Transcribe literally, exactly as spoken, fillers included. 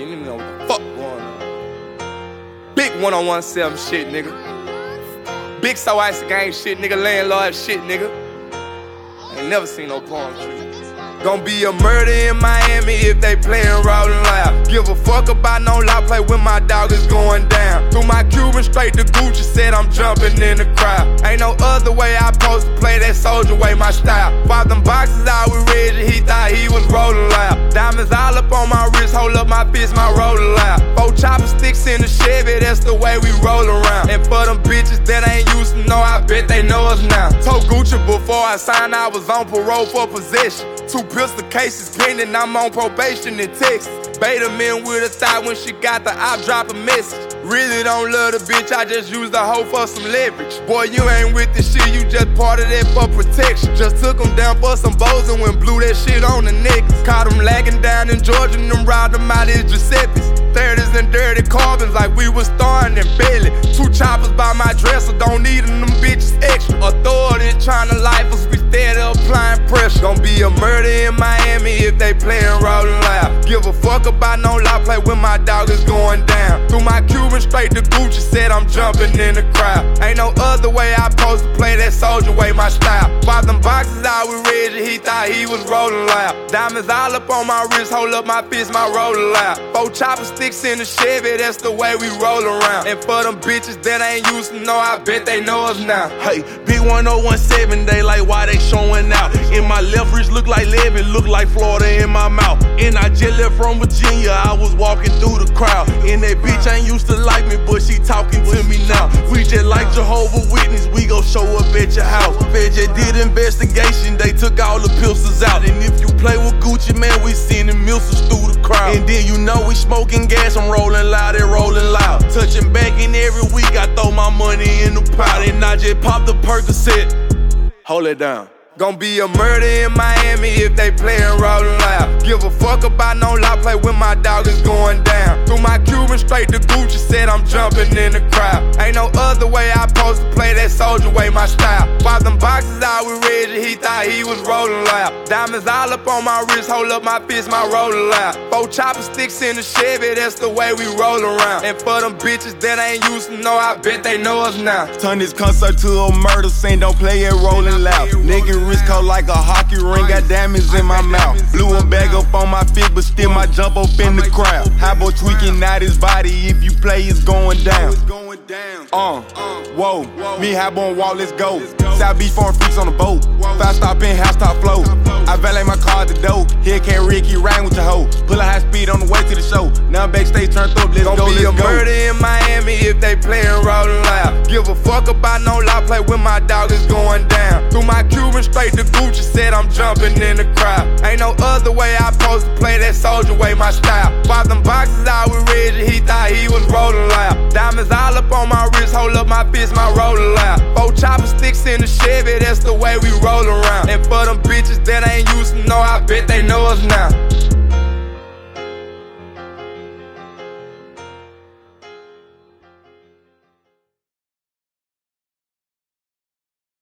ain't even know what the fuck going on. Big one oh one seven shit, nigga. Big So Icy Gang shit, nigga. Landlord shit, nigga. Ain't never seen no palm tree. Gon' be a murder in Miami if they playin' Rollin' Loud. Give a fuck about no loud play when my dog is going down. Threw my Cuban straight to Gucci, said I'm jumping in the crowd. Ain't no other way I supposed to play that soldier way, my style. Bought them boxes out with Reggie, he thought he was rollin' loud. Diamonds all up on my wrist, hold up my fist, my rollin' loud. Four chopper sticks in the Chevy, that's the way we roll around. And for them bitches that ain't used to know, I bet they know us now. Told Gucci before I signed, I was on parole for possession. Two pistol cases pending, I'm on probation in Texas. Bait them in with a thought when she got the op, drop a message. Really don't love the bitch, I just use the hoe for some leverage. Boy, you ain't with the shit, you just part of that for protection. Just took them down for some bows and went blew that shit on the necklace. Caught them lagging down in Georgia and them robbed them out as Giuseppe's. thirties and dirty carbons like we was starring in Belly. Two choppers by my dresser, don't need them, them bitches extra. Authority trying to life us, we steady applying pressure. Gon' be a murder in Miami if they playin' Rollin' Loud. Give a fuck about no loud play when my dog is going down. Threw my Cuban straight to Gucci, said I'm jumping in the crowd. Ain't no other way I supposed to play that soldier way, my style. Bought them boxes out with Reggie, he thought he was rollin' loud. Diamonds all up on my wrist, hold up my fist, my rollin' loud. Four chopper sticks in the Chevy, that's the way we roll around. And for them bitches that ain't used to know, I bet they know us now. Hey, big one oh one seven, they like why they showing out. In my left wrist look like Levin, look like Florida in my mouth. And I just left from Virginia, I was walking through the crowd. And that bitch ain't used to like me, but she talking to me now. We just like Jehovah's Witness, we gon' show up at your house. Fed just did investigation, they took all the pistols out. And if you play with Gucci, man, we sending missiles through the crowd. And then you know we smoking gas, I'm rolling loud and rolling loud. Touching back in every week, I throw my money in the pot. And I just pop the Percocet. Hold it down. Gon' be a murder in Miami if they playin' Rollin' Loud. Give a fuck about no loud play when my dog is going down. Threw my Cuban straight to Gucci, said I'm jumping in the crowd. Ain't no other way I supposed to play that soldier way, my style. Bought them boxes out with Reggie, he thought he was rollin' loud. Diamonds all up on my wrist, hold up my fist, my rollin' loud. Four chopper sticks in the Chevy, that's the way we roll around. And for them bitches that ain't used to know, I bet they know us now. Turn this concert to a murder scene, don't play it rollin' loud. Nigga wrist cold like a hockey ring, got diamonds in my mouth. Blew a bag up on my feet, but still my jump up in the crowd. High boy tweaking out his body, if you play it's going down. Uh, whoa, me high boy wall, let's go. South Beach foreign freaks on the boat. Five stop in, house top flow. I valet my car at the door. Here can't Ricky riding with your hoe. Pull a high speed on the way to the show. Now backstage turned up, let's Gon' go, be let's a go. murder in Miami if they playin' Rollin' Loud. Give a fuck about no loud play when my dog is going down. Threw my Cuban straight to Gucci, said I'm jumping in the crowd. Ain't no other way I supposed to play that soldier way, my style. Bought them boxes out with Reggie, he thought he was rollin' loud. Diamonds all up on my wrist, hold up my fist, my rollin' loud. Four chopper sticks in the Chevy, that's the way we roll around. And for them bitches that ain't used to know, I bet they know us now.